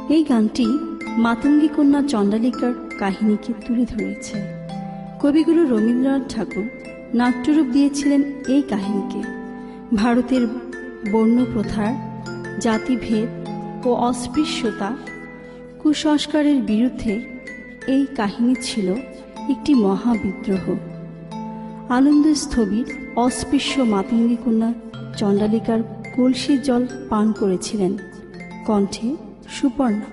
এই গানটি মাতঙ্গী কন্যা চণ্ডালিকার কাহিনীকে তুলে ধরেছে। কবিগুরু রবীন্দ্রনাথ ঠাকুর নাট্যরূপ দিয়েছিলেন এই কাহিনীকে। ভারতের বর্ণপ্রথার, জাতিভেদ ও অস্পৃশ্যতা, কুসংস্কারের বিরুদ্ধে এই কাহিনী ছিল একটি মহাবিদ্রোহ। আনন্দস্থবির অস্পৃশ্য মাতঙ্গী কন্যা চণ্ডালিকার কলসির জল পান করেছিলেন। কণ্ঠে সুপর্ণা।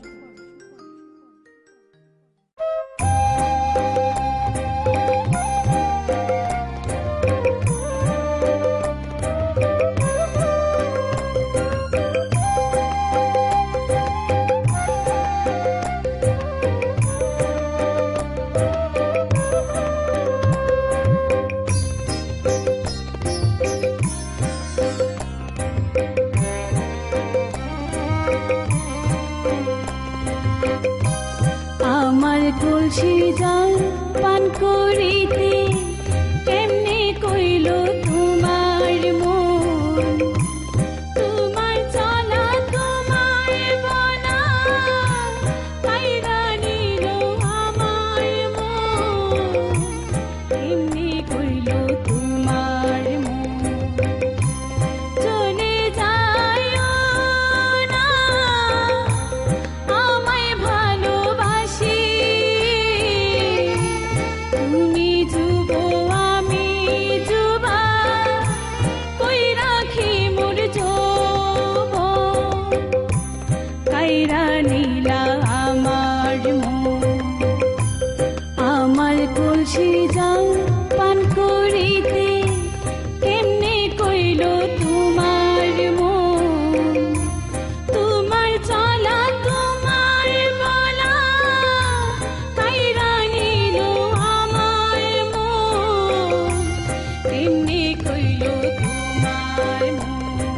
কলসি জল পান করিতে কেমনে কইল তোমার মন, তোমার চলা তোমার বলা কাইরা নিল আমার মন, কেমনে কইল তোমার মন। চলে যায় না আমায় ভালোবাসি, তুমি যুব আমি যুবা, কই রাখি মোর যৌবন, কাইরা নীলা আমার মন। আমার কলসি জল পান করিতে কেমনে কইল তোমার মন, তোমার চলা তোমার বলা কাইরা নিল আমার মন, কেমনে কইল তোমার মন।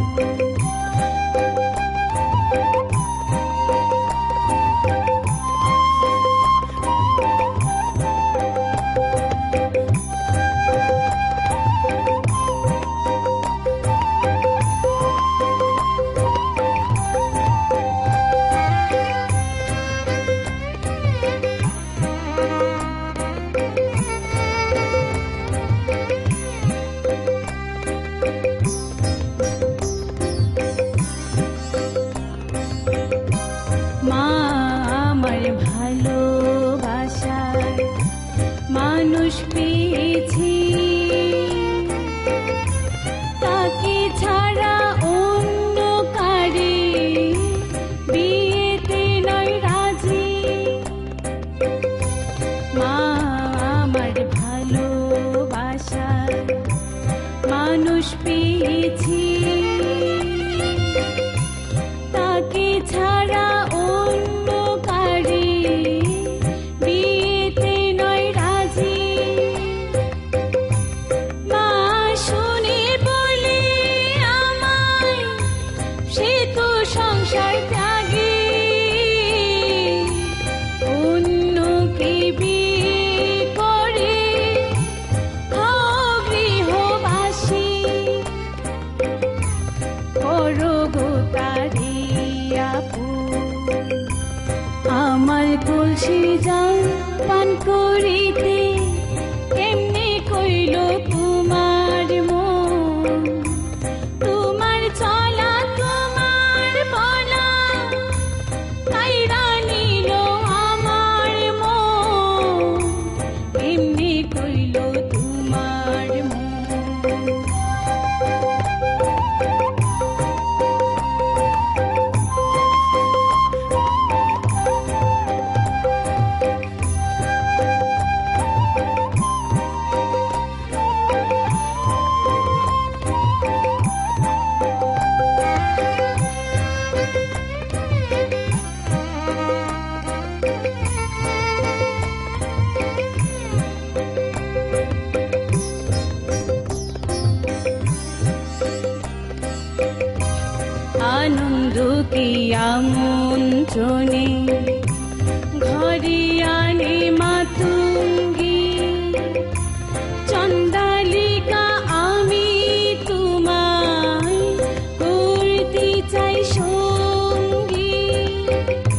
মা আমার ভালোবাসার মানুষ পেয়েছি, তাকে ছাড়া অন্য কারে বিয়েতে নয় রাজি। মা আমার ভালোবাসার মানুষ পেয়েছি, তাকে ছাড়া অন্য কারে বিয়েতে নয় রাজি। মা শুনে বলে আমায় সে তো সংসার ত্যাগে, অন্যকে বিয়ে করে হও গৃহবাসী, করো গো তারি আপু। আমার কলসি জল পান করিতে কেমনে কইল তোমার মন, তোমার চলা তোমার বলা কাইরা নিল আমার মন, কেমনে কইল তোমার মন। আনন্দ কি আমন্ত্রণে ঘরে আনে মাতঙ্গী, চণ্ডালিকা আমি তোমায় করতে চাই সঙ্গী।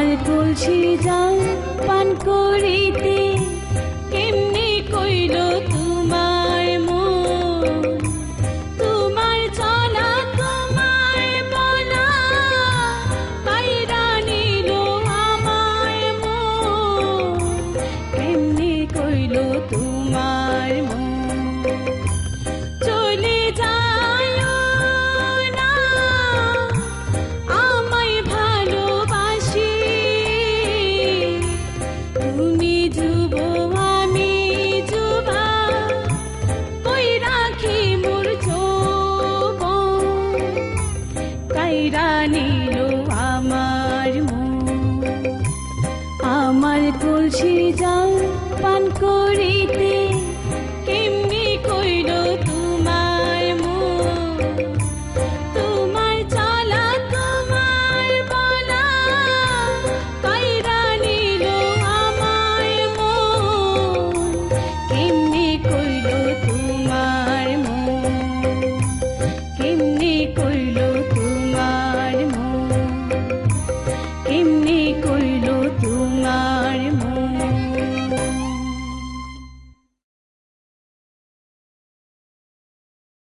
আমার কলসি জল পান করিতে কেমনি কইল তোমার মন, তোমার চলা তোমার বলা কাইরা নিল আমার মন, কেমনি কইল তোমার মন। চলে যায় না আমায় ভালোবাসি, তুমি যুব আমি যুবা, কই রাখি মোর যৌবন, কাইরা নিল আমার মন। আমার কলসি জল পান করে